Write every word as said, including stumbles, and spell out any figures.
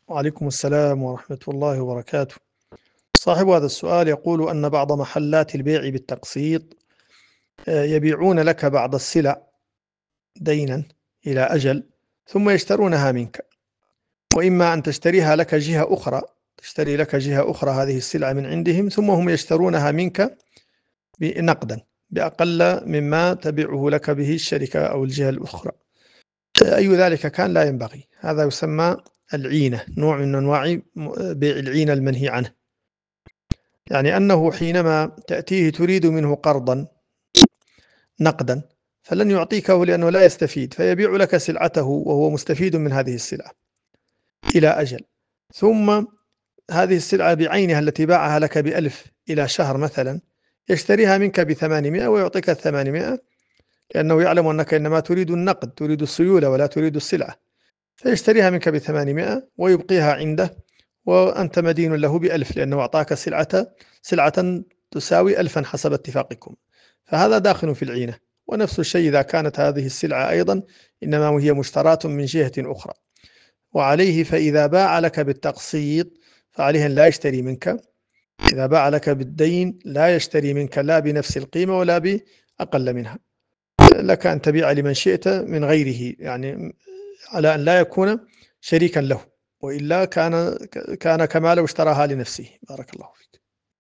وعليكم السلام ورحمة الله وبركاته. صاحب هذا السؤال يقول أن بعض محلات البيع بالتقسيط آه، يبيعون لك بعض السلع دينا إلى أجل ثم يشترونها منك، وإما أن تشتريها لك جهة أخرى تشتري لك جهة أخرى هذه السلعة من عندهم، ثم هم يشترونها منك نقدا بأقل مما تبيعه لك به الشركة أو الجهة الأخرى. أي ذلك كان لا ينبغي، هذا يسمى العينة، نوع من أنواع بيع العينة المنهي عنه. يعني أنه حينما تأتيه تريد منه قرضا نقدا فلن يعطيكه لأنه لا يستفيد، فيبيع لك سلعته وهو مستفيد من هذه السلعة إلى أجل، ثم هذه السلعة بعينها التي باعها لك بألف إلى شهر مثلا يشتريها منك بثمانمائة ويعطيك الثمانمائة، لأنه يعلم أنك إنما تريد النقد، تريد السيولة ولا تريد السلعة، فيشتريها منك بثمانمائة ويبقيها عنده وأنت مدين له بألف، لأنه أعطاك سلعة سلعة تساوي ألفا حسب اتفاقكم، فهذا داخل في العينة. ونفس الشيء إذا كانت هذه السلعة أيضا إنما هي مشتراة من جهة أخرى، وعليه فإذا باع لك بالتقسيط فعليه أن لا يشتري منك، إذا باع لك بالدين لا يشتري منك لا بنفس القيمة ولا بأقل منها، لك أن تبيع لمن شئت من غيره، يعني على أن لا يكون شريكا له، وإلا كان كان كما لو اشتراها لنفسه. بارك الله فيك.